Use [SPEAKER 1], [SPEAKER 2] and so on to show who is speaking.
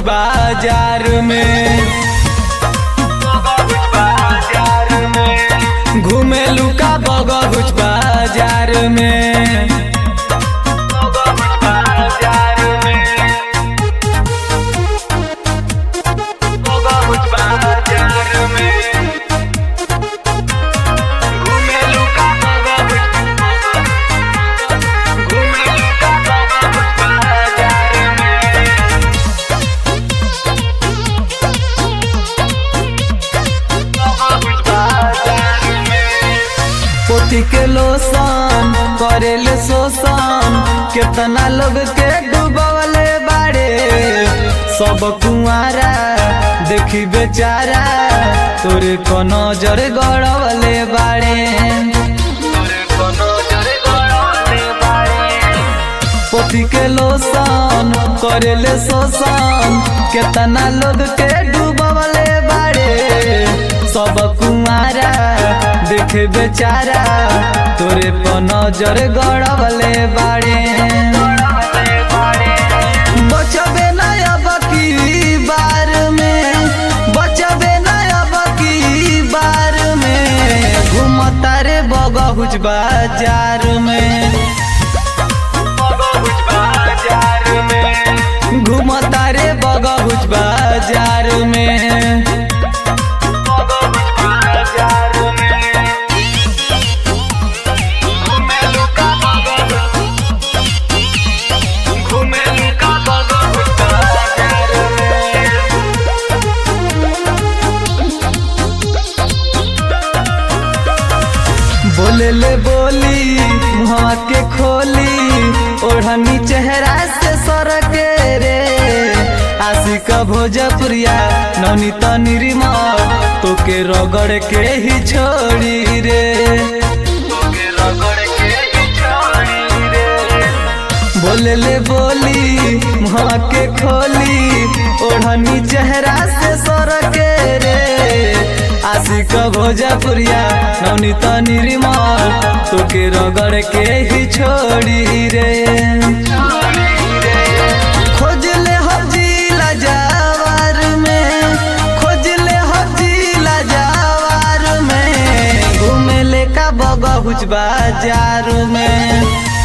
[SPEAKER 1] बाजार में, घूमेलू का बगहुच बाजार में। पोती के लोसन करेले शोषण, केतना लोग के डूबवले बाड़े। सब कुआरा देखी बेचारा तोरे को नजर गड़वले बाड़े। पोती के लोसन करेले शोषण, केतना लोग के डूबवले बाड़े। सब कुआरा देखे बेचारा तोरे पर नजर गड़वले बाड़े। बचबे ना अब की बार में, बचबे ना अब की बार में। घूमता रे बगहुच बाजार में, घूमता रे बगहुच बाजार में। बोले ले बोली मुहा के खोली, ओढ़नी चेहरा से सरके रे। आशिक भोजपुरिया नवनीत निर्मल तोके रगड़ के ही छोड़ी रे। बोले ले बोली मुहा के खोली, ओढ़नी चेहरा से सरके रे। आशिक भोजपुरिया नवनीत निर्मल तोके रगड़ के ही छोड़ी रे। खोज ले हो जिला जवार में, खोज ले हो जिला जवार में। घूमे ले का बगहुच बाजार में।